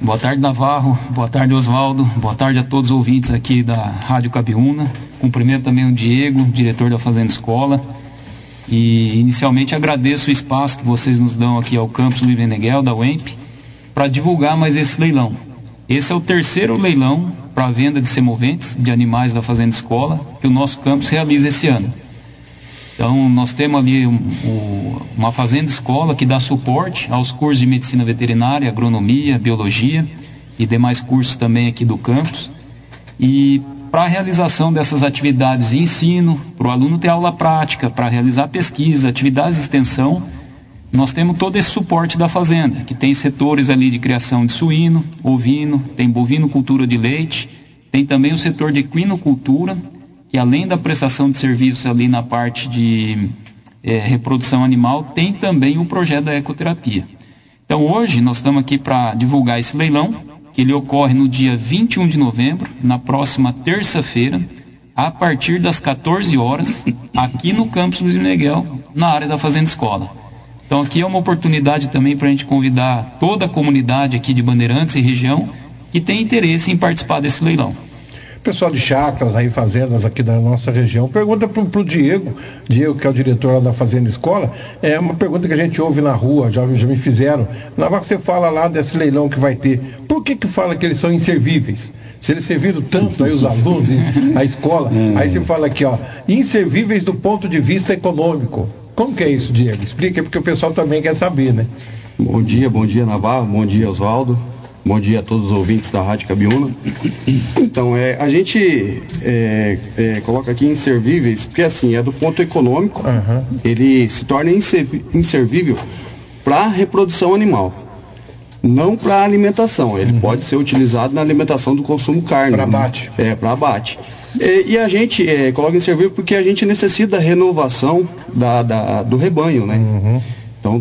Boa tarde, Navarro. Boa tarde, Oswaldo. Boa tarde a todos os ouvintes aqui da Rádio Cabiúna. Cumprimento também o Diego, diretor da Fazenda Escola. E inicialmente agradeço o espaço que vocês nos dão aqui ao Campus Luiz Meneghel, da UEMP, para divulgar mais esse leilão. Esse é o terceiro leilão para a venda de semoventes de animais da Fazenda Escola que o nosso campus realiza esse ano. Então, nós temos ali uma Fazenda Escola que dá suporte aos cursos de Medicina Veterinária, Agronomia, Biologia e demais cursos também aqui do campus. E para a realização dessas atividades de ensino, para o aluno ter aula prática, para realizar pesquisa, atividades de extensão, nós temos todo esse suporte da Fazenda, que tem setores ali de criação de suíno, ovino, tem bovinocultura de leite, tem também o setor de equinocultura, que além da prestação de serviços ali na parte de reprodução animal, tem também o projeto da ecoterapia. Então hoje nós estamos aqui para divulgar esse leilão, que ele ocorre no dia 21 de novembro, na próxima terça-feira, a partir das 14 horas, aqui no Campus Luiz Meneghel, na área da Fazenda Escola. Então aqui é uma oportunidade também para a gente convidar toda a comunidade aqui de Bandeirantes e região que tem interesse em participar desse leilão. Pessoal de chácaras, aí fazendas aqui da nossa região, pergunta pro Diego, que é o diretor lá da Fazenda Escola, é uma pergunta que a gente ouve na rua, já me fizeram. Na hora que você fala lá desse leilão que vai ter, por que fala que eles são inservíveis? Se eles serviram tanto aí os alunos, a escola, aí você fala aqui, ó, inservíveis do ponto de vista econômico. Como que é isso, Diego? Explica, porque o pessoal também quer saber, né? Bom dia Navarro, bom dia Oswaldo. Bom dia a todos os ouvintes da Rádio Cabiúna. Então, a gente coloca aqui inservíveis, porque assim, é do ponto econômico, ele se torna inservível para reprodução animal, não para alimentação. Ele pode ser utilizado na alimentação do consumo carne. Para abate. Para abate. E a gente coloca inservível porque a gente necessita da renovação do rebanho, né? Então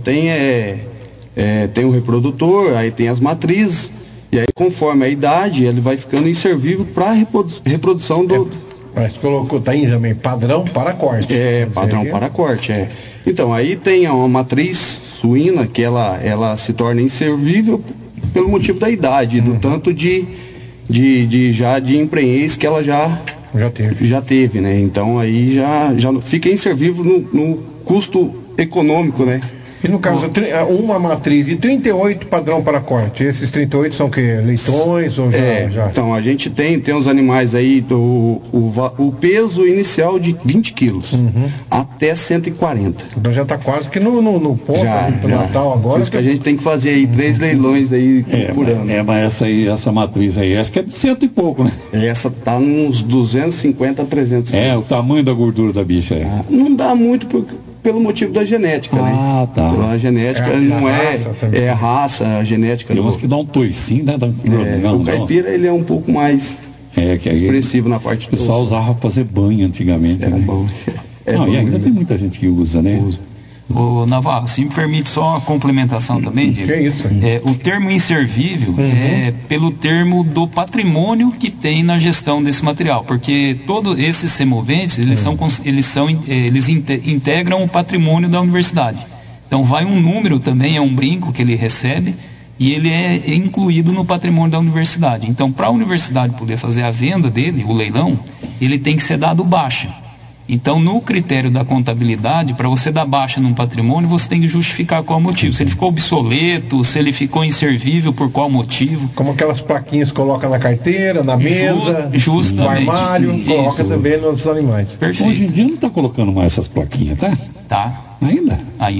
tem o reprodutor, aí tem as matrizes, e aí conforme a idade ele vai ficando inservível para reprodução do... Mas colocou, tá aí também, padrão para corte. Padrão para corte, Então, aí tem uma matriz suína que ela se torna inservível pelo motivo da idade, do tanto de emprenhez que ela já teve, né? Então, aí já fica inservível no custo econômico, né? E no caso, uma matriz e 38 padrão para corte. Esses 38 são o quê? Leitões ou já? Então, a gente tem os animais aí, o peso inicial de 20 quilos até 140. Então já está quase que no ponto do Natal agora. Por isso que a gente tem que fazer aí 3 leilões aí por ano. Mas essa matriz aí, essa que é de 100 e pouco, né? Essa tá uns 250 a 300 quilos. O tamanho da gordura da bicha aí. Não dá muito pelo motivo da genética, né? Tá. A genética não é a raça, a genética. Tem umas que dá um toicinho, né? O caipira, ele é um pouco mais expressivo na parte do... O pessoal usava para fazer banho antigamente, né? Bom. E ainda tem muita gente que usa, né? Ô Navarro, se me permite só uma complementação também, Diego. Que é isso? O termo inservível é pelo termo do patrimônio que tem na gestão desse material, porque todos esses semoventes, eles integram o patrimônio da universidade. Então vai um número também, é um brinco que ele recebe, e ele é incluído no patrimônio da universidade. Então, para a universidade poder fazer a venda dele, o leilão, ele tem que ser dado baixa. Então, no critério da contabilidade, para você dar baixa num patrimônio, você tem que justificar qual motivo. Se ele ficou obsoleto, se ele ficou inservível, por qual motivo. Como aquelas plaquinhas que coloca na carteira, na mesa, no armário, coloca também nos animais. Perfeito. Hoje em dia não está colocando mais essas plaquinhas, tá? Tá. Ainda?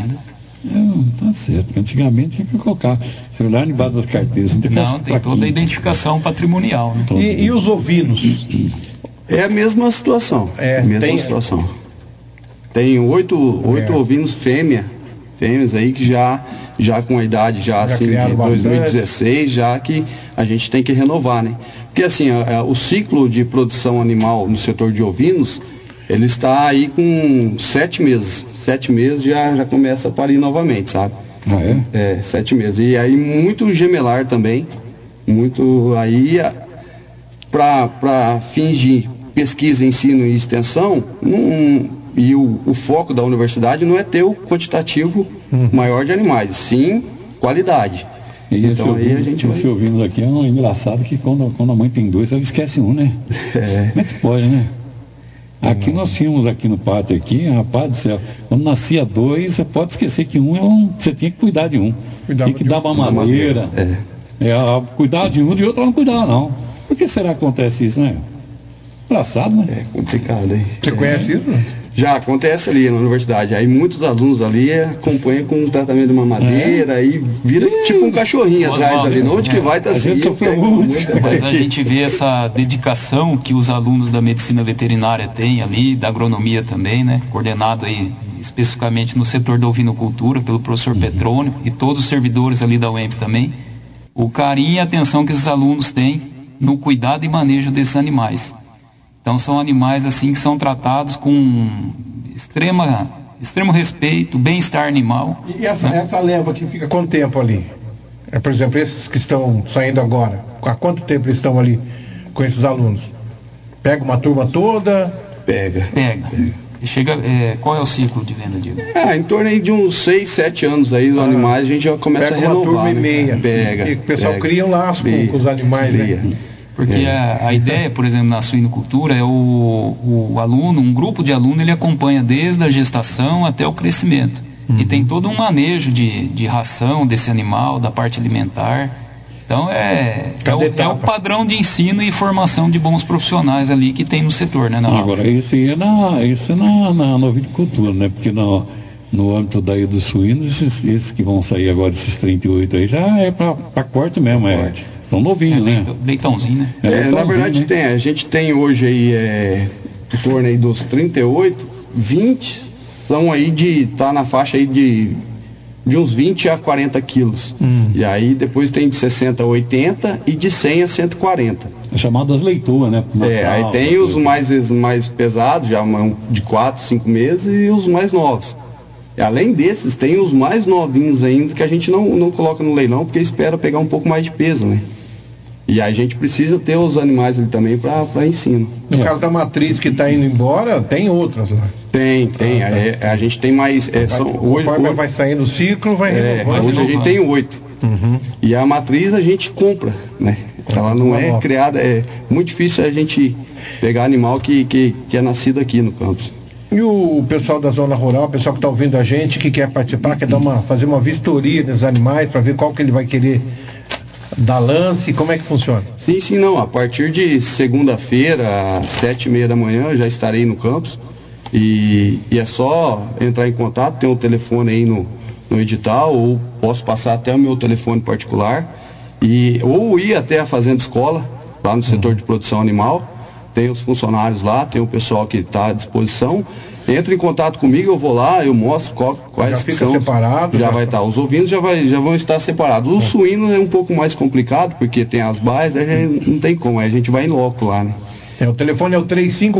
Tá certo. Antigamente tinha que colocar. Se olhar embaixo das carteiras, não tem toda a identificação patrimonial. Né? E os ovinos? É a mesma situação. Situação. Tem 8 ovinos fêmeas aí que já com a idade assim de 2016, já que a gente tem que renovar, né? Porque assim, o ciclo de produção animal no setor de ovinos, ele está aí com 7 meses. 7 meses já começa a parir novamente, sabe? 7 meses. E aí muito gemelar também. Muito aí para fins de pesquisa, ensino e extensão, e o foco da universidade não é ter o quantitativo maior de animais, sim qualidade. E então aí a gente vai ouvindo aqui, é um engraçado que quando a mãe tem dois, ela esquece um, né? Como é que pode, né? Aqui nós tínhamos aqui no pátio aqui, rapaz do céu, quando nascia dois, você pode esquecer que você tinha que cuidar de um. Tinha que dar mamadeira. Cuidar de um e o outro não cuidar, não. Por que será que acontece isso, né? Engraçado, né? É complicado, hein? Você conhece isso? Já acontece ali na universidade. Aí muitos alunos ali acompanham com um tratamento de mamadeira, aí vira tipo um cachorrinho atrás ali. Onde que vai estar assim? Mas a gente vê essa dedicação que os alunos da medicina veterinária têm ali, da agronomia também, né? Coordenado aí especificamente no setor da ovinocultura pelo professor Petrônio e todos os servidores ali da UEMP também. O carinho e a atenção que esses alunos têm no cuidado e manejo desses animais. Então são animais assim que são tratados com extremo respeito, bem-estar animal. E essa leva que fica quanto tempo ali? Por exemplo, esses que estão saindo agora, há quanto tempo eles estão ali com esses alunos? Pega uma turma toda? Pega. Chega, qual é o ciclo de venda, Diego? Em torno aí de uns 6, 7 anos aí dos animais, a gente já começa a renovar. Pega uma turma e meia. Pega. E o pessoal cria um laço com os animais, né? Porque a ideia, por exemplo, na suinocultura é o aluno, um grupo de alunos, ele acompanha desde a gestação até o crescimento. E tem todo um manejo de ração desse animal, da parte alimentar. Então é o padrão de ensino e formação de bons profissionais ali que tem no setor, né? Agora, isso é na ovinocultura, né? Porque no âmbito daí dos suínos, esses que vão sair agora, esses 38 aí, já é para corte mesmo, são novinhos, né? Leitãozinho, né? Na verdade a gente tem hoje aí, em torno aí dos 38, 20 são aí tá na faixa aí de uns 20 a 40 quilos. E aí depois tem de 60 a 80 e de 100 a 140. É chamado das leitoas, né? Aí tem os mais pesados, já de 4, 5 meses, e os mais novos. E além desses, tem os mais novinhos ainda que a gente não coloca no leilão, porque espera pegar um pouco mais de peso, né? E aí a gente precisa ter os animais ali também para ensino. No caso da matriz que está indo embora, tem outras lá? Tem. A gente tem mais... hoje vai saindo o ciclo, vai renovando. Hoje a gente tem 8. E a matriz a gente compra, né? Ela não é criada, é muito difícil a gente pegar animal que é nascido aqui no campus. E o pessoal da zona rural, o pessoal que está ouvindo a gente, que quer participar, quer fazer uma vistoria desses animais para ver qual que ele vai querer dar lance, como é que funciona? Sim, não. A partir de segunda-feira, às 7h30 da manhã, eu já estarei no campus. E é só entrar em contato, tem um telefone aí no edital, ou posso passar até o meu telefone particular, ou ir até a Fazenda Escola, lá no setor de produção animal. Tem os funcionários lá, tem o pessoal que está à disposição. Entra em contato comigo, eu vou lá, eu mostro quais já fica separado. Já vai estar. Os ovinos já vão estar separados. O suíno é um pouco mais complicado, porque tem as baias, não tem como, aí a gente vai em loco lá, né? O telefone é o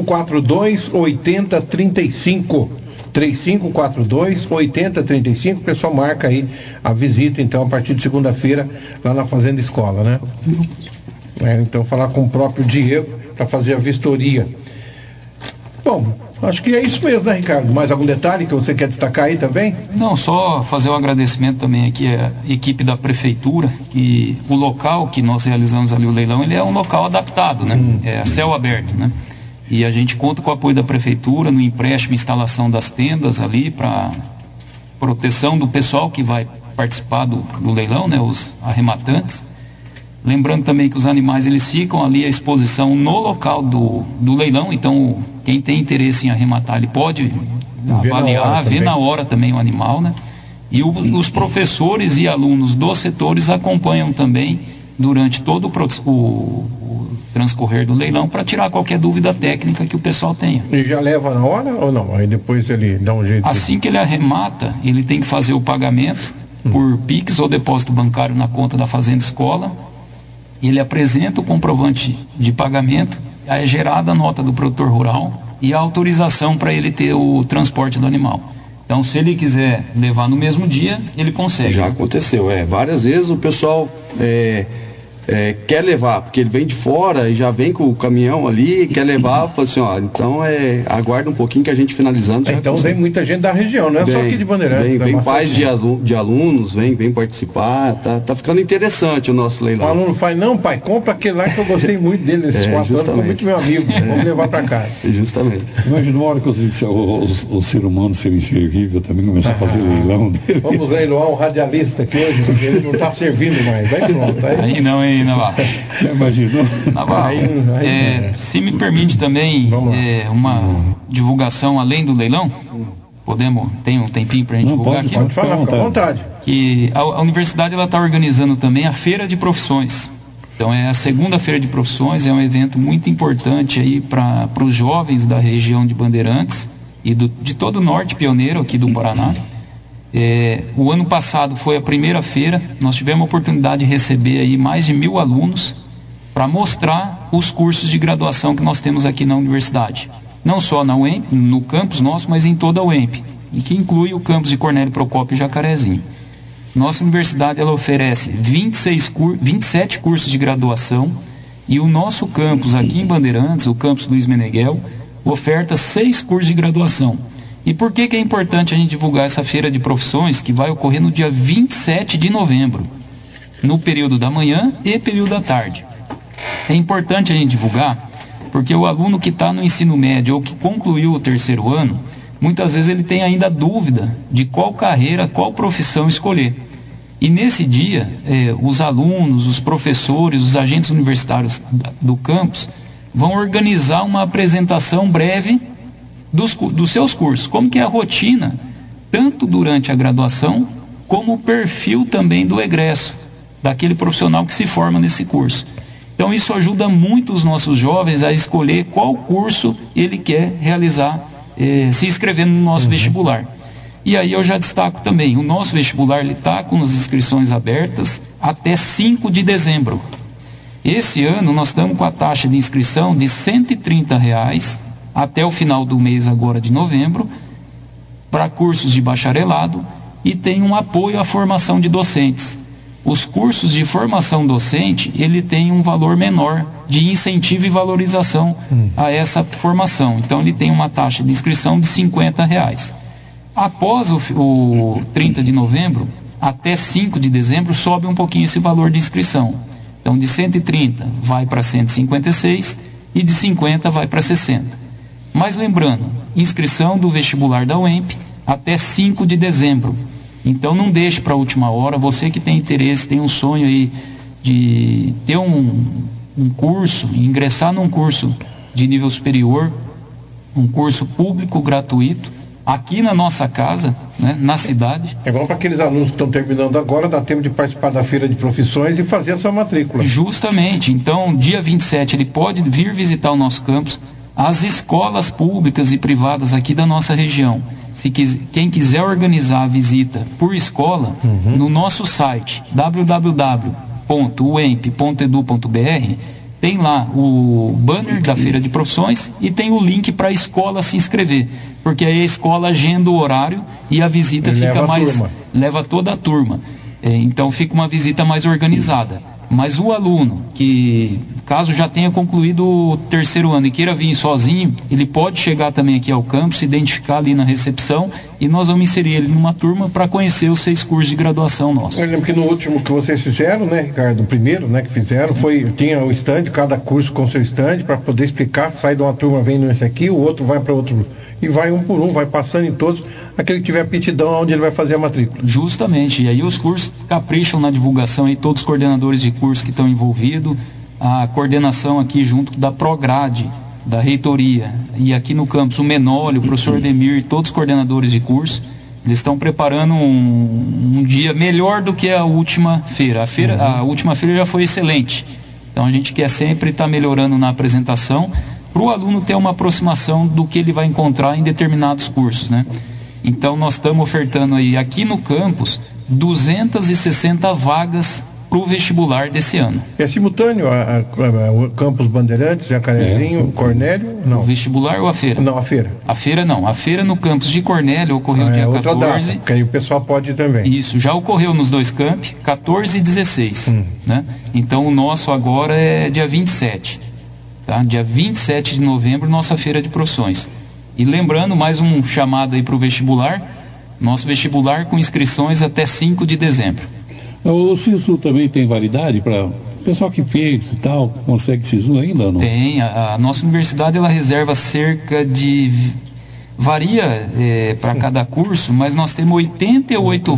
3542-8035. 3542-8035. O pessoal marca aí a visita, então, a partir de segunda-feira, lá na Fazenda Escola, né? Então, falar com o próprio Diego para fazer a vistoria. Bom, acho que é isso mesmo, né, Ricardo? Mais algum detalhe que você quer destacar aí também? Não, só fazer um agradecimento também aqui à equipe da prefeitura, que o local que nós realizamos ali o leilão, ele é um local adaptado, né? É a céu aberto, né? E a gente conta com o apoio da prefeitura no empréstimo e instalação das tendas ali para proteção do pessoal que vai participar do leilão, né? Os arrematantes. Lembrando também que os animais eles ficam ali à exposição no local do leilão, então quem tem interesse em arrematar ele pode avaliar, ver na hora também o animal, né? E os professores e alunos dos setores acompanham também durante todo o transcorrer do leilão para tirar qualquer dúvida técnica que o pessoal tenha. E já leva na hora ou não? Aí depois ele dá um jeito? Assim que ele arremata, ele tem que fazer o pagamento por Pix ou depósito bancário na conta da Fazenda Escola. Ele apresenta o comprovante de pagamento, aí é gerada a nota do produtor rural e a autorização para ele ter o transporte do animal. Então, se ele quiser levar no mesmo dia, ele consegue. Já aconteceu, várias vezes o pessoal quer levar, porque ele vem de fora e já vem com o caminhão ali, quer levar, fala assim, ó, então aguarda um pouquinho que a gente finalizando. Então vem muita gente da região, não é só aqui de Bandeirantes. Vem pais de alunos, vem participar, tá ficando interessante o nosso leilão. O aluno fala, não pai, compra aquele lá que eu gostei muito dele, esses 4 anos, foi muito meu amigo, vamos levar para casa. Justamente. Imagina uma hora que o ser humano ser inscrevível também começar a fazer leilão dele. Vamos leiloar um radialista que hoje ele não está servindo mais, vai que não, tá aí. Aí não, hein, Navarro. Imaginou? Navarro, se me permite também uma divulgação além do leilão, tem um tempinho para a gente divulgar aqui? Pode falar, fica à vontade. Que a universidade está organizando também a Feira de Profissões. Então é a segunda Feira de Profissões, é um evento muito importante aí para os jovens da região de Bandeirantes e de todo o norte pioneiro aqui do Paraná. O ano passado foi a primeira feira, nós tivemos a oportunidade de receber aí mais de 1.000 alunos para mostrar os cursos de graduação que nós temos aqui na universidade. Não só na UEMP, no campus nosso, mas em toda a UEMP, e que inclui o campus de Cornélio Procópio e Jacarezinho. Nossa universidade ela oferece 27 cursos de graduação, e o nosso campus aqui em Bandeirantes, o campus Luiz Meneghel, oferta 6 cursos de graduação. E por que é importante a gente divulgar essa feira de profissões que vai ocorrer no dia 27 de novembro, no período da manhã e período da tarde? É importante a gente divulgar porque o aluno que está no ensino médio ou que concluiu o 3º ano, muitas vezes ele tem ainda dúvida de qual carreira, qual profissão escolher. E nesse dia, os alunos, os professores, os agentes universitários do campus vão organizar uma apresentação breve dos seus cursos, como que é a rotina, tanto durante a graduação, como o perfil também do egresso, daquele profissional que se forma nesse curso. Então isso ajuda muito os nossos jovens a escolher qual curso ele quer realizar, se inscrevendo no nosso vestibular. E aí eu já destaco também, o nosso vestibular está com as inscrições abertas até 5 de dezembro. Esse ano nós estamos com a taxa de inscrição de R$ 130 até o final do mês agora de novembro, para cursos de bacharelado, e tem um apoio à formação de docentes. Os cursos de formação docente, ele tem um valor menor de incentivo e valorização a essa formação. Então ele tem uma taxa de inscrição de R$ 50. Após o 30 de novembro, até 5 de dezembro, sobe um pouquinho esse valor de inscrição. Então de 130 vai para 156 e de 50 vai para 60. Mas lembrando, inscrição do vestibular da UEMP até 5 de dezembro. Então não deixe para a última hora, você que tem interesse, tem um sonho aí de ter um curso, ingressar num curso de nível superior, um curso público gratuito, aqui na nossa casa, né, na cidade. É bom para aqueles alunos que estão terminando agora, dá tempo de participar da feira de profissões e fazer a sua matrícula. Justamente, então dia 27 ele pode vir visitar o nosso campus, as escolas públicas e privadas aqui da nossa região. Quem quiser organizar a visita por escola, no nosso site www.uemp.edu.br tem lá o banner da Feira de Profissões e tem o link para a escola se inscrever, porque aí a escola agenda o horário e a visita leva toda a turma. Então fica uma visita mais organizada. Mas o aluno que, caso já tenha concluído o 3º ano e queira vir sozinho, ele pode chegar também aqui ao campus, se identificar ali na recepção e nós vamos inserir ele numa turma para conhecer os 6 cursos de graduação nossos. Eu lembro que no último que vocês fizeram, né, Ricardo, o primeiro, né, que fizeram, tinha o stand, cada curso com seu stand, para poder explicar, sai de uma turma, vem nesse aqui, o outro vai para outro, e vai um por um, vai passando em todos, aquele que tiver aptidão onde ele vai fazer a matrícula. Justamente, e aí os cursos capricham na divulgação, e todos os coordenadores de curso que estão envolvidos, a coordenação aqui junto da Prograde, da reitoria, e aqui no campus o Menólio, o professor Demir e todos os coordenadores de curso, eles estão preparando um dia melhor do que a última feira. A última feira já foi excelente, então a gente quer sempre estar melhorando na apresentação, para o aluno ter uma aproximação do que ele vai encontrar em determinados cursos, né? Então nós estamos ofertando aí aqui no campus 260 vagas para o vestibular desse ano. É simultâneo o Campus Bandeirantes, Jacarezinho, Cornélio? Não. O vestibular ou a feira? Não, a feira. A feira não. A feira no campus de Cornélio ocorreu dia 14. Data, porque aí o pessoal pode ir também. Isso, já ocorreu nos dois campi, 14 e 16. Né? Então o nosso agora é dia 27. Tá? Dia 27 de novembro, nossa feira de profissões. E lembrando, mais um chamado aí para o vestibular, nosso vestibular com inscrições até 5 de dezembro. O SISU também tem validade para o pessoal que fez e tal, consegue SISU ainda ou não? Tem, a nossa universidade ela reserva cerca de, varia para cada curso, mas nós temos 88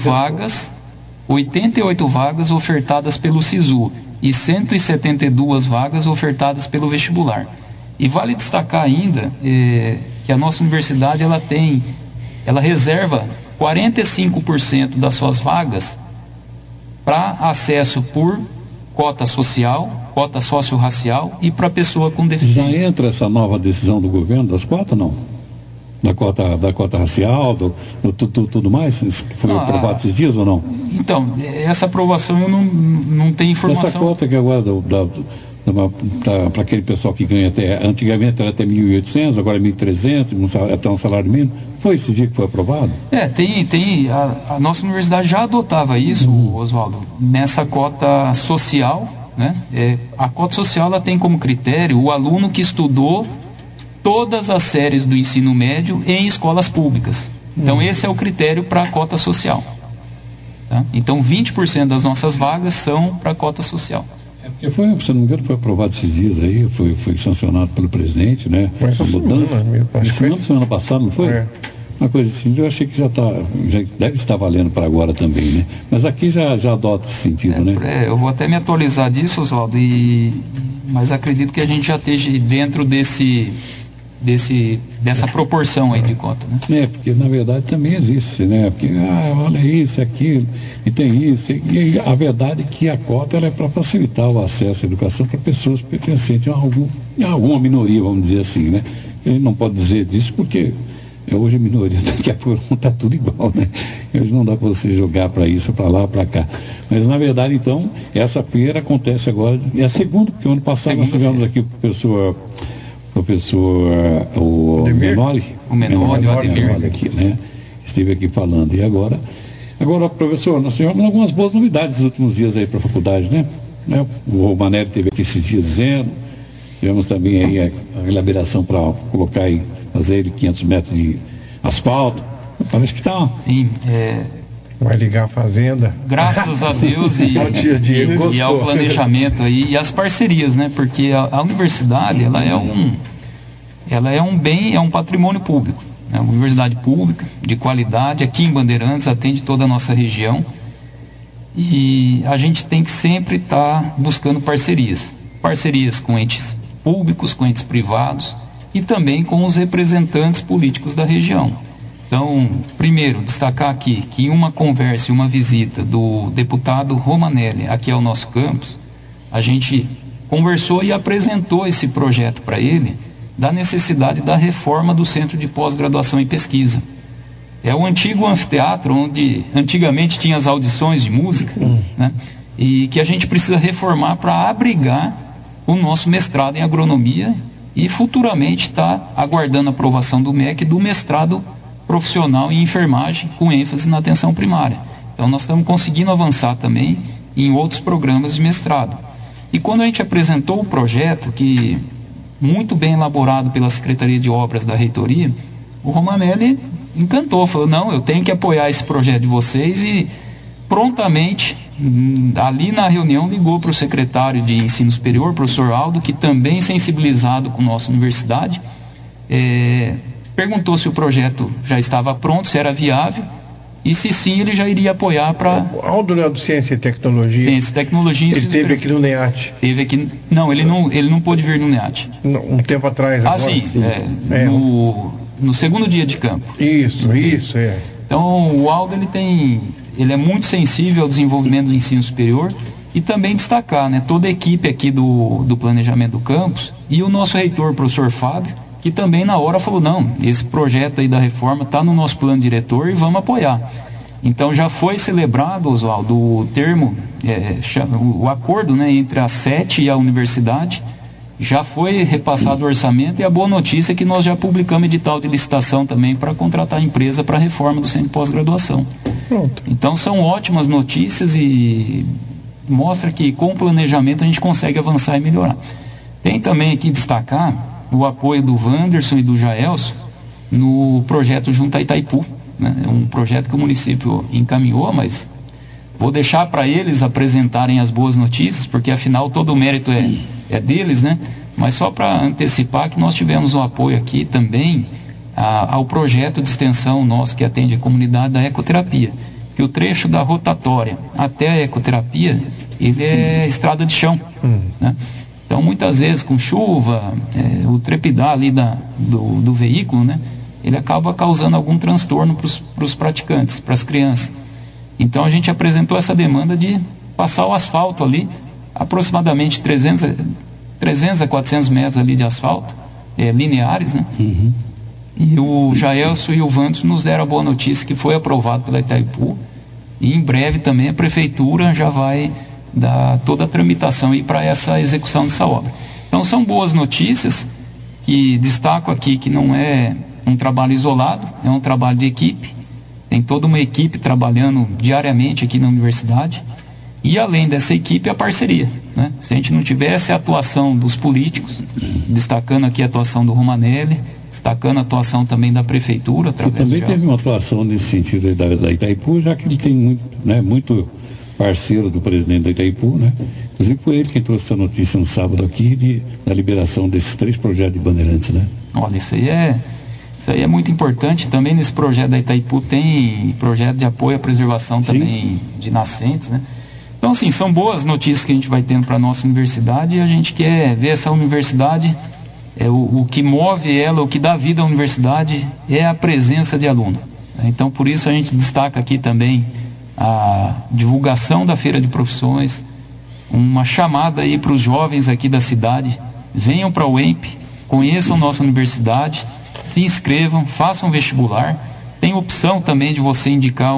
vagas ofertadas pelo SISU e 172 vagas ofertadas pelo vestibular. E vale destacar ainda que a nossa universidade ela reserva 45% das suas vagas para acesso por cota social, cota socio-racial e para pessoa com deficiência. Já entra essa nova decisão do governo das cotas, não? Da cota racial, tudo mais? Que foi aprovado esses dias ou não? Então, essa aprovação eu não tenho informação. Essa cota que agora para aquele pessoal que ganha antigamente era até 1.800, agora é 1.300, até um salário mínimo. Foi esse dia que foi aprovado? A nossa universidade já adotava isso, Oswaldo, nessa cota social, né? A cota social ela tem como critério o aluno que estudou todas as séries do ensino médio em escolas públicas. Então esse é o critério para a cota social. Tá? Então 20% das nossas vagas são para a cota social. Se não me engano, foi aprovado esses dias aí, foi sancionado pelo presidente, né? Foi essa semana passada, não foi? Uma coisa assim, eu achei que já deve estar valendo para agora também, né? Mas aqui já adota esse sentido, né? Eu vou até me atualizar disso, Oswaldo, mas acredito que a gente já esteja dentro dessa proporção aí de cota, né? Porque na verdade também existe, né? Porque, olha isso, aquilo, e tem isso, e a verdade é que a cota ela é para facilitar o acesso à educação para pessoas pertencentes a alguma minoria, vamos dizer assim, né? Ele não pode dizer disso porque hoje a minoria, daqui a pouco não está tudo igual, né? Hoje não dá para você jogar para isso, para lá, para cá. Mas na verdade, então, essa feira acontece agora, é a segunda, porque o ano passado nós tivemos aqui o professor Menoli aqui, né? Esteve aqui falando. E agora, professor, nós tivemos algumas boas novidades nos últimos dias aí para a faculdade, né? O Romanelli esteve aqui esses dias dizendo, tivemos também aí a liberação para colocar aí, fazer ele 500 metros de asfalto. Parece que está. Sim, vai ligar a fazenda. Graças a Deus e ao planejamento aí, e as parcerias, né? Porque a universidade, ela é um bem, é um patrimônio público. É uma universidade pública, de qualidade, aqui em Bandeirantes, atende toda a nossa região. E a gente tem que sempre estar buscando parcerias. Parcerias com entes públicos, com entes privados e também com os representantes políticos da região. Então, primeiro, destacar aqui que em uma conversa e uma visita do deputado Romanelli aqui ao nosso campus, a gente conversou e apresentou esse projeto para ele da necessidade da reforma do Centro de Pós-Graduação em Pesquisa. É o antigo anfiteatro onde antigamente tinha as audições de música, né? E que a gente precisa reformar para abrigar o nosso mestrado em agronomia e futuramente está aguardando a aprovação do MEC do mestrado profissional em enfermagem com ênfase na atenção primária. Então nós estamos conseguindo avançar também em outros programas de mestrado. E quando a gente apresentou o projeto, que muito bem elaborado pela Secretaria de Obras da Reitoria, o Romanelli encantou, falou, não, eu tenho que apoiar esse projeto de vocês, e prontamente, ali na reunião, ligou para o secretário de Ensino Superior, professor Aldo, que também sensibilizado com a nossa universidade, perguntou se o projeto já estava pronto, se era viável, e se sim, ele já iria apoiar para... O Aldo é do Ciência e Tecnologia. Ciência e Tecnologia. Ele esteve aqui no NEAT. Teve aqui... Não, ele não pôde vir no NEAT. Um tempo atrás. Agora. Sim. No segundo dia de campo. Isso. Então, o Aldo, ele é muito sensível ao desenvolvimento do ensino superior, e também destacar, né, toda a equipe aqui do planejamento do campus, e o nosso reitor, o professor Fábio, que também na hora falou, não, esse projeto aí da reforma está no nosso plano diretor e vamos apoiar. Então já foi celebrado, Oswaldo, o termo, o acordo, né, entre a SET e a universidade. Já foi repassado o orçamento, e a boa notícia é que nós já publicamos edital de licitação também para contratar a empresa para a reforma do centro de pós-graduação. Então são ótimas notícias e mostra que com o planejamento a gente consegue avançar e melhorar. Tem também aqui destacar o apoio do Wanderson e do Jaelson no projeto Junta Itaipu, né? É um projeto que o município encaminhou, mas vou deixar para eles apresentarem as boas notícias, porque afinal todo o mérito é deles, né? Mas só para antecipar que nós tivemos o apoio aqui também ao projeto de extensão nosso que atende a comunidade da ecoterapia, que o trecho da rotatória até a ecoterapia, ele é estrada de chão, né? Então muitas vezes com chuva, o trepidar ali do veículo, né, ele acaba causando algum transtorno para os praticantes, para as crianças. Então a gente apresentou essa demanda de passar o asfalto ali, aproximadamente 300 a 400 metros ali de asfalto, lineares, né? E o Jaelson e o Vantos nos deram a boa notícia que foi aprovado pela Itaipu, e em breve também a prefeitura já vai dar toda a tramitação aí para essa execução dessa obra. Então são boas notícias, que destaco aqui que não é um trabalho isolado, é um trabalho de equipe, tem toda uma equipe trabalhando diariamente aqui na universidade, e além dessa equipe a parceria, né? Se a gente não tivesse a atuação dos políticos, destacando aqui a atuação do Romanelli, destacando a atuação também da prefeitura, através também teve uma atuação nesse sentido da Itaipu, já que ele tem muito parceiro do presidente da Itaipu, né? Inclusive foi ele quem trouxe essa notícia no sábado aqui da liberação desses 3 projetos de Bandeirantes, né? Olha, isso aí é muito importante. Também nesse projeto da Itaipu tem projeto de apoio à preservação também de nascentes, né? Então, assim, são boas notícias que a gente vai tendo para a nossa universidade, e a gente quer ver essa universidade, o que move ela, o que dá vida à universidade é a presença de aluno. Então, por isso a gente destaca aqui também a divulgação da Feira de Profissões, uma chamada aí para os jovens aqui da cidade: venham para o EMP, conheçam nossa universidade, se inscrevam, façam vestibular. Tem opção também de você indicar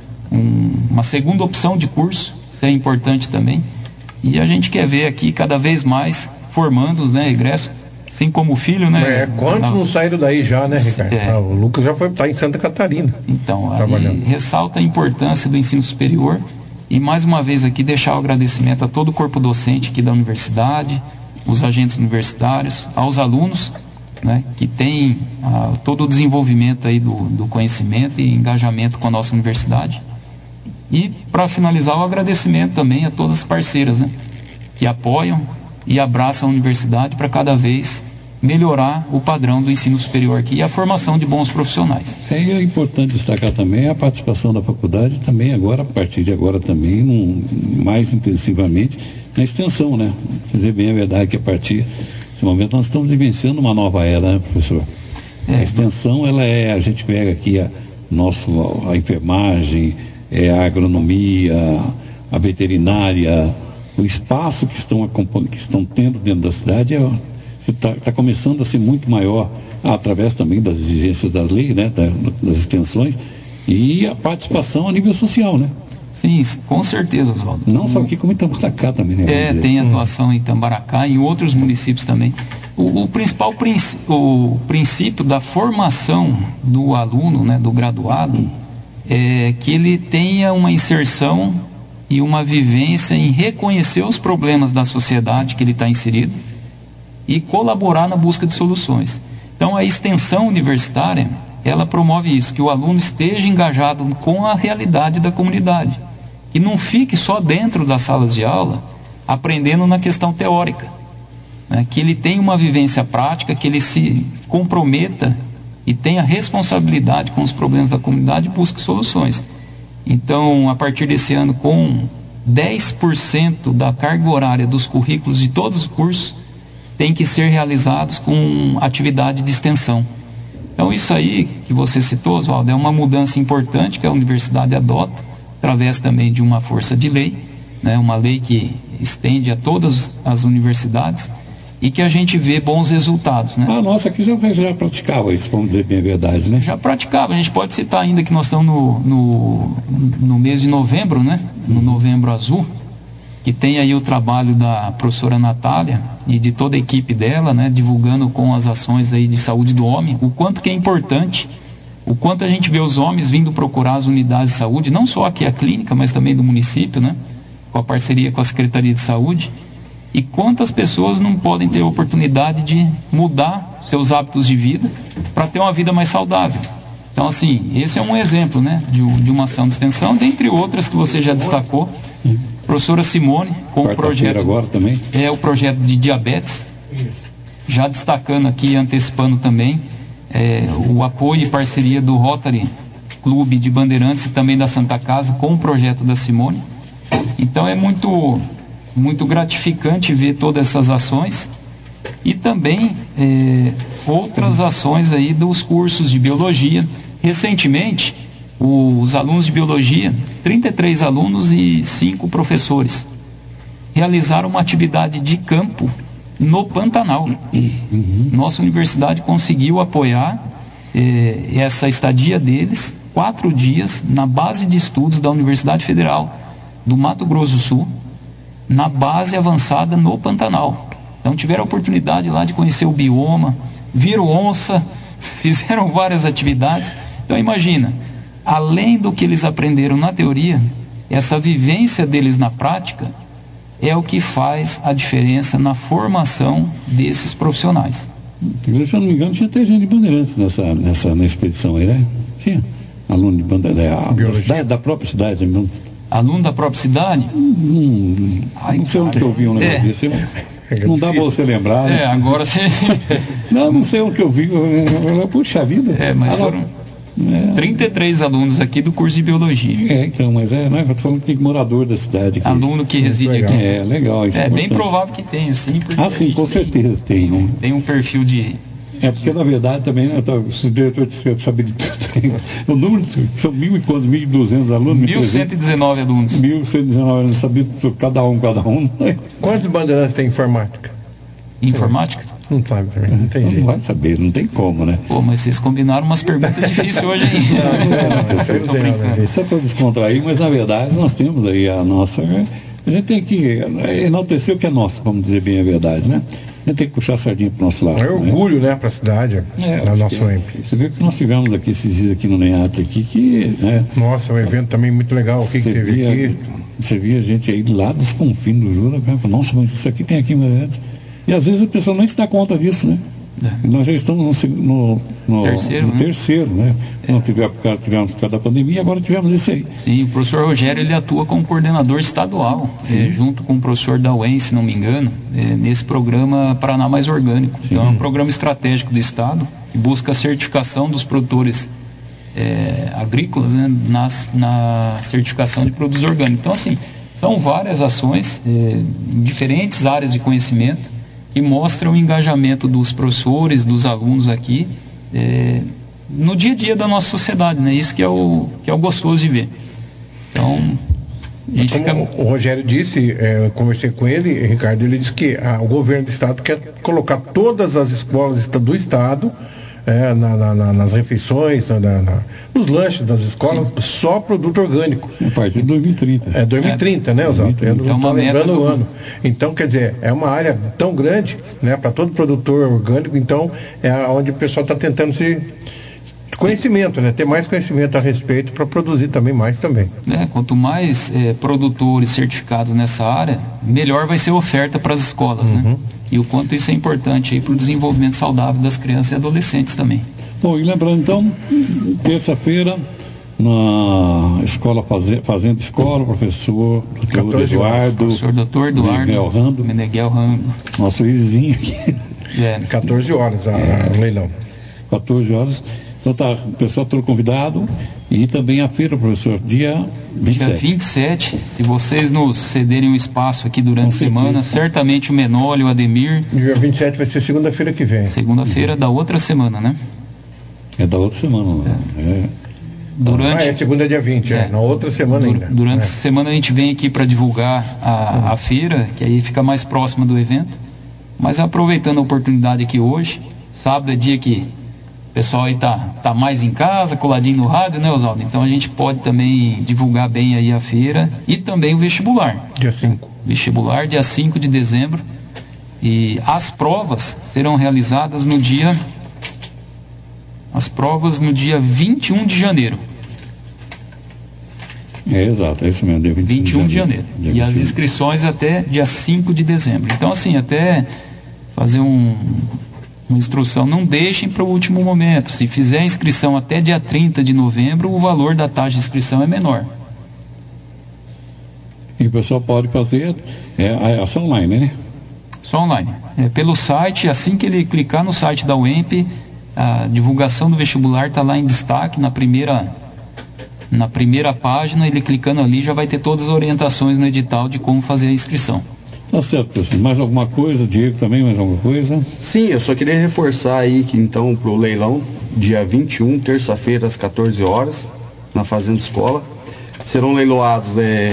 uma segunda opção de curso, isso é importante também. E a gente quer ver aqui cada vez mais formandos, né, egressos, assim como o filho, né? Quantos não saíram daí já, né, Ricardo? O Lucas já está em Santa Catarina. Então, aí ressalta a importância do ensino superior, e mais uma vez aqui deixar o agradecimento a todo o corpo docente aqui da universidade, os agentes universitários, aos alunos, né, que tem todo o desenvolvimento aí do conhecimento e engajamento com a nossa universidade. E para finalizar, o agradecimento também a todas as parceiras, né, que apoiam e abraçam a universidade para cada vez melhorar o padrão do ensino superior aqui e a formação de bons profissionais. É importante destacar também a participação da faculdade também agora, a partir de agora também, mais intensivamente na extensão, né? Dizer bem a verdade que a partir desse momento nós estamos vivenciando uma nova era, né, professor? A extensão, a gente pega aqui a enfermagem, a agronomia, a veterinária, o espaço que estão tendo dentro da cidade está começando a ser muito maior, através também das exigências das leis, né, das extensões, e a participação a nível social, né? Sim, com certeza, Oswaldo. Não só aqui, como em Tambaracá também, né? Tem atuação em Tambaracá e em outros municípios também. O principal princípio da formação do aluno, né, do graduado, é que ele tenha uma inserção e uma vivência em reconhecer os problemas da sociedade que ele está inserido e colaborar na busca de soluções. Então a extensão universitária, ela promove isso, que o aluno esteja engajado com a realidade da comunidade, que não fique só dentro das salas de aula aprendendo na questão teórica, né? Que ele tenha uma vivência prática, que ele se comprometa e tenha responsabilidade com os problemas da comunidade e busque soluções. Então, a partir desse ano, com 10% da carga horária dos currículos de todos os cursos tem que ser realizados com atividade de extensão. Então, isso aí que você citou, Oswaldo, é uma mudança importante que a universidade adota, através também de uma força de lei, né, uma lei que estende a todas as universidades, e que a gente vê bons resultados, né? A nossa aqui já praticava isso, vamos dizer bem a verdade, né? Já praticava. A gente pode citar ainda que nós estamos no mês de novembro, né? No Novembro Azul, que tem aí o trabalho da professora Natália e de toda a equipe dela, né? Divulgando com as ações aí de saúde do homem, o quanto que é importante, o quanto a gente vê os homens vindo procurar as unidades de saúde, não só aqui a clínica, mas também do município, né? Com a parceria com a Secretaria de Saúde. E quantas pessoas não podem ter a oportunidade de mudar seus hábitos de vida para ter uma vida mais saudável. Então, assim, esse é um exemplo, né, de uma ação de extensão, dentre outras que você já destacou. Professora Simone, com o projeto agora também. É o projeto de diabetes, já destacando aqui, antecipando também o apoio e parceria do Rotary Clube de Bandeirantes e também da Santa Casa com o projeto da Simone. Então é muito gratificante ver todas essas ações e também outras ações aí dos cursos de biologia. Recentemente, os alunos de biologia, 33 alunos e 5 professores, realizaram uma atividade de campo no Pantanal. Nossa universidade conseguiu apoiar essa estadia deles, 4 dias, na base de estudos da Universidade Federal do Mato Grosso do Sul, na base avançada no Pantanal. Então tiveram a oportunidade lá de conhecer o bioma, viram onça, fizeram várias atividades. Então imagina, além do que eles aprenderam na teoria, essa vivência deles na prática é o que faz a diferença na formação desses profissionais. Se eu não me engano, tinha até gente de Bandeirantes na expedição aí, né? Tinha aluno de Bandeirantes, da própria cidade mesmo. Aluno da própria cidade? Não sei onde que eu vi um negócio desse. Não dá para você lembrar. Né? Agora você... não sei onde que eu vi. Puxa vida. Mas foram 33 alunos aqui do curso de biologia. Então, mas não é, eu tô falando que tem morador da cidade. Aqui. Aluno que reside aqui. Legal. Isso é bem provável que tenha, sim. Sim, com certeza tem. Né? Tem um perfil de... Porque na verdade também, né, o diretor de saber de tudo, o número são 1.200 alunos. 1.119 alunos. 1.119 alunos, sabia cada um. Né? Quantos bandeirantes tem informática? Informática? Não sabe também, não tem jeito. Não vai saber, não tem como, né? Mas vocês combinaram umas perguntas difíceis hoje aí. Não, só para descontrair, mas na verdade nós temos aí a nossa... A gente tem que enaltecer o que é nosso, vamos dizer bem a verdade, né? A gente tem que puxar a sardinha para o nosso lado. É orgulho, né, para a cidade, da nossa UEMP. Você vê que nós tivemos aqui esses dias aqui no NEAT aqui que... Nossa, um evento também muito legal, o que teve aqui. Você via gente aí lá dos confins do Jura, nossa, mas isso aqui tem aqui mais. E às vezes a pessoa nem se dá conta disso, né? Nós já estamos no terceiro, né? Não tivemos por causa da pandemia, agora tivemos isso aí. Sim, o professor Rogério, ele atua como coordenador estadual, junto com o professor da UEM, se não me engano, nesse programa Paraná Mais Orgânico. Sim. Então é um programa estratégico do Estado, que busca a certificação dos produtores agrícolas, né, na certificação de produtos orgânicos. Então, assim, são várias ações em diferentes áreas de conhecimento, que mostra o engajamento dos professores, dos alunos aqui, no dia a dia da nossa sociedade, né? Isso que é o gostoso de ver. Então, a gente o Rogério disse, eu conversei com ele, Ricardo, ele disse que o governo do estado quer colocar todas as escolas do estado nas refeições, nos lanches das escolas, só produto orgânico. A partir de 2030. 2030, né, Oswaldo? Eu não estou lembrando o ano. Então, quer dizer, é uma área tão grande, né, para todo produtor orgânico, então é onde o pessoal está tentando conhecimento, né, ter mais conhecimento a respeito para produzir também mais também. Quanto mais produtores certificados nessa área, melhor vai ser a oferta para as escolas, né? E o quanto isso é importante aí para o desenvolvimento saudável das crianças e adolescentes também. Bom, e lembrando então, terça-feira, na escola Fazenda Escola, professor Dr. Eduardo. Professor Dr. Eduardo Meneghel Rando. Nosso vizinho aqui. 14 horas o leilão. 14 horas. Então tá, o pessoal todo convidado. E também a feira, professor, dia 27. Dia 27, se vocês nos cederem um espaço aqui durante a semana, certamente o Menoli, o Ademir. Dia 27 vai ser segunda-feira que vem. Segunda-feira da outra semana, né? É da outra semana. Segunda é dia 20, na outra semana ainda. Durante a semana a gente vem aqui para divulgar a feira, que aí fica mais próxima do evento. Mas aproveitando a oportunidade aqui hoje, sábado é dia que o pessoal aí tá mais em casa, coladinho no rádio, né, Oswaldo? Então a gente pode também divulgar bem aí a feira e também o vestibular. Dia 5. Vestibular, dia 5 de dezembro. E as provas serão realizadas no dia 21 de janeiro. Exato, é isso mesmo, dia 21 de janeiro. E as inscrições até dia 5 de dezembro. Então, assim, até fazer uma instrução, não deixem para o último momento. Se fizer a inscrição até dia 30 de novembro, o valor da taxa de inscrição é menor. E o pessoal pode fazer só online, né? Só online. Pelo site, assim que ele clicar no site da UEMP, a divulgação do vestibular está lá em destaque, na primeira página, ele clicando ali já vai ter todas as orientações no edital de como fazer a inscrição. Tá certo, pessoal. Mais alguma coisa? Diego também, mais alguma coisa? Sim, eu só queria reforçar aí que então pro leilão, dia 21, terça-feira, às 14 horas, na Fazenda Escola, serão leiloados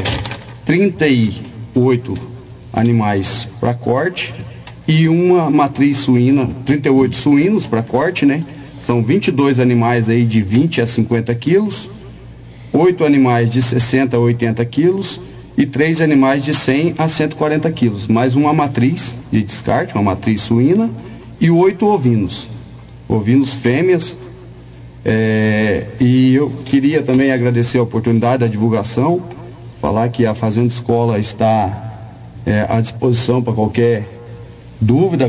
38 animais para corte e uma matriz suína, 38 suínos para corte, né? São 22 animais aí de 20 a 50 quilos, 8 animais de 60 a 80 quilos e 3 animais de 100 a 140 quilos, mais uma matriz de descarte, uma matriz suína e 8 ovinos fêmeas. E eu queria também agradecer a oportunidade da divulgação, falar que a Fazenda Escola está à disposição para qualquer dúvida,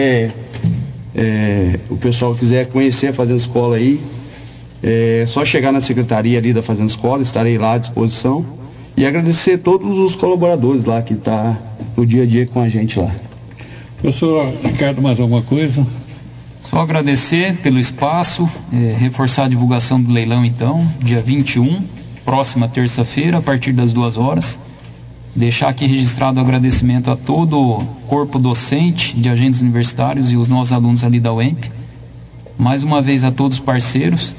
o pessoal quiser conhecer a Fazenda Escola aí, só chegar na secretaria ali da Fazenda Escola, estarei lá à disposição. E agradecer todos os colaboradores lá que estão no dia a dia com a gente lá. Professor Ricardo, mais alguma coisa? Só agradecer pelo espaço, reforçar a divulgação do leilão então, dia 21, próxima terça-feira, a partir das 2 horas. Deixar aqui registrado o agradecimento a todo o corpo docente de agentes universitários e os nossos alunos ali da UEMP. Mais uma vez a todos os parceiros.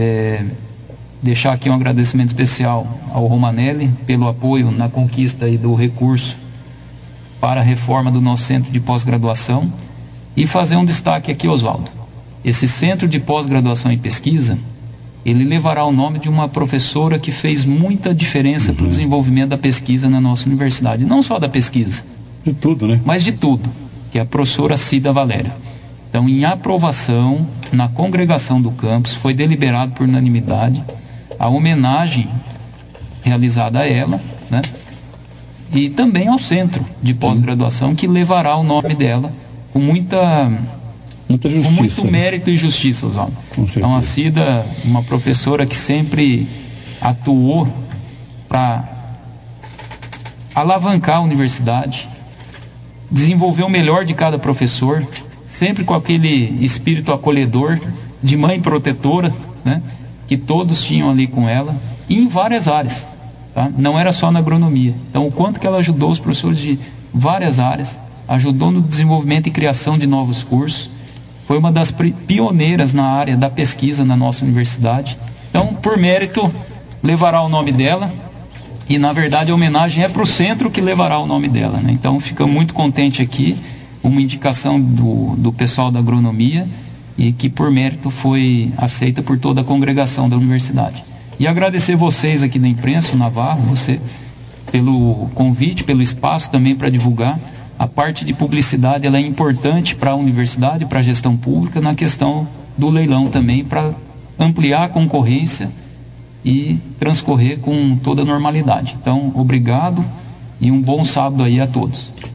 Deixar aqui um agradecimento especial ao Romanelli pelo apoio na conquista aí do recurso para a reforma do nosso centro de pós-graduação e fazer um destaque aqui, Oswaldo. Esse centro de pós-graduação e pesquisa, ele levará o nome de uma professora que fez muita diferença para o desenvolvimento da pesquisa na nossa universidade. Não só da pesquisa. De tudo, né? Mas de tudo, que é a professora Cida Valéria. Então, em aprovação, na congregação do campus, foi deliberado por unanimidade a homenagem realizada a ela, né? E também ao centro de pós-graduação, que levará o nome dela com muita justiça, com muito mérito e justiça, Oswaldo. Então a Cida, uma professora que sempre atuou para alavancar a universidade, desenvolver o melhor de cada professor, sempre com aquele espírito acolhedor, de mãe protetora, né? Que todos tinham ali com ela, e em várias áreas, tá? Não era só na agronomia. Então, o quanto que ela ajudou os professores de várias áreas, ajudou no desenvolvimento e criação de novos cursos, foi uma das pioneiras na área da pesquisa na nossa universidade. Então, por mérito, levará o nome dela, e na verdade a homenagem é para o centro que levará o nome dela, né? Então, fica muito contente aqui, uma indicação do pessoal da agronomia, e que por mérito foi aceita por toda a congregação da universidade. E agradecer vocês aqui da imprensa, o Navarro, você, pelo convite, pelo espaço também para divulgar. A parte de publicidade ela é importante para a universidade, para a gestão pública, na questão do leilão também, para ampliar a concorrência e transcorrer com toda a normalidade. Então, obrigado e um bom sábado aí a todos.